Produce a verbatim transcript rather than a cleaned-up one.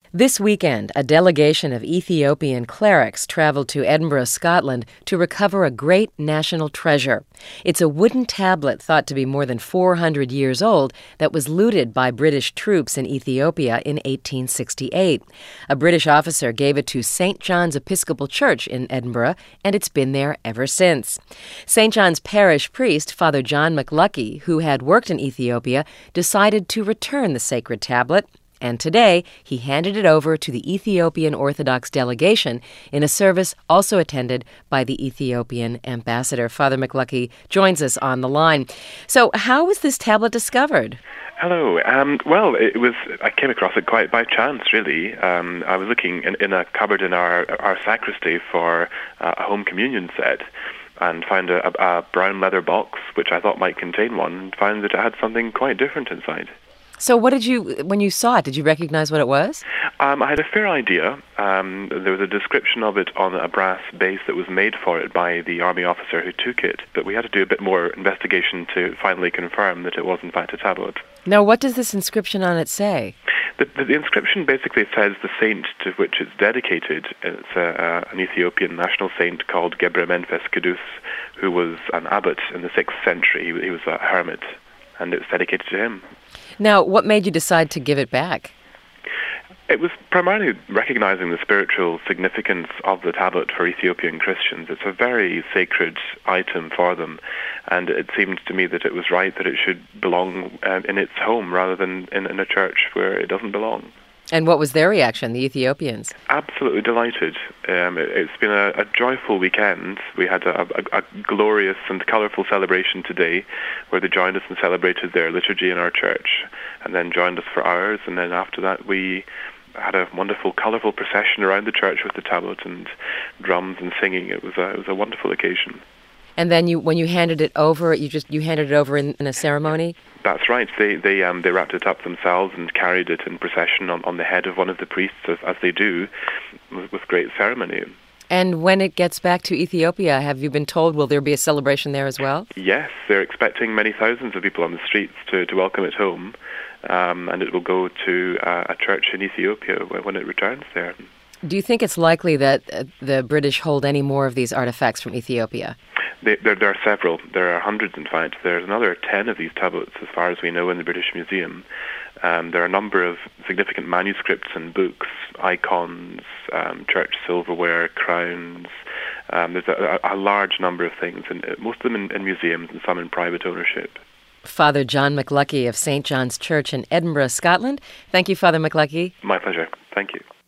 This weekend, a delegation of Ethiopian clerics traveled to Edinburgh, Scotland, to recover a great national treasure. It's a wooden tablet thought to be more than four hundred years old that was looted by British troops in Ethiopia in eighteen sixty-eight. A British officer gave it to Saint John's Episcopal Church in Edinburgh, and it's been there ever since. Saint John's parish priest, Father John McLuckie, who had worked in Ethiopia, decided to return the sacred tablet. And today, he handed it over to the Ethiopian Orthodox delegation in a service also attended by the Ethiopian ambassador. Father McLuckie joins us on the line. So how was this tablet discovered? Hello. Um, well, it was. I came across it quite by chance, really. Um, I was looking in, in a cupboard in our, our sacristy for uh, a home communion set, and found a, a, a brown leather box, which I thought might contain one, and found that it had something quite different inside. So what did you, when you saw it, did you recognize what it was? Um, I had a fair idea. Um, there was a description of it on a brass base that was made for it by the army officer who took it, but we had to do a bit more investigation to finally confirm that it was in fact a tablet. Now, what does this inscription on it say? The, the, the inscription basically says the saint to which it's dedicated. It's a, a, an Ethiopian national saint called Gebre Menfes Kudus, who was an abbot in the sixth century. He, he was a hermit, and it's dedicated to him. Now, what made you decide to give it back? It was primarily recognizing the spiritual significance of the tablet for Ethiopian Christians. It's a very sacred item for them, and it seemed to me that it was right that it should belong uh, in its home rather than in, in a church where it doesn't belong. And what was their reaction, the Ethiopians? Absolutely delighted. Um, it, it's been a, a joyful weekend. We had a, a, a glorious and colourful celebration today where they joined us and celebrated their liturgy in our church, and then joined us for ours, and then after that we had a wonderful, colourful procession around the church with the tablet and drums and singing. It was a, it was a wonderful occasion. And then you, when you handed it over, you just you handed it over in, in a ceremony? That's right. They they um they wrapped it up themselves and carried it in procession on, on the head of one of the priests, as, as they do, with, with great ceremony. And when it gets back to Ethiopia, have you been told, will there be a celebration there as well? Yes, they're expecting many thousands of people on the streets to, to welcome it home, um, and it will go to uh, a church in Ethiopia when, when it returns there. Do you think it's likely that uh, the British hold any more of these artifacts from Ethiopia? They, there, there are several. There are hundreds, in fact. There's another ten of these tablets, as far as we know, in the British Museum. Um, there are a number of significant manuscripts and books, icons, um, church silverware, crowns. Um, there's a, a large number of things, and most of them in, in museums and some in private ownership. Father John McLuckie of Saint John's Church in Edinburgh, Scotland. Thank you, Father McLuckie. My pleasure. Thank you.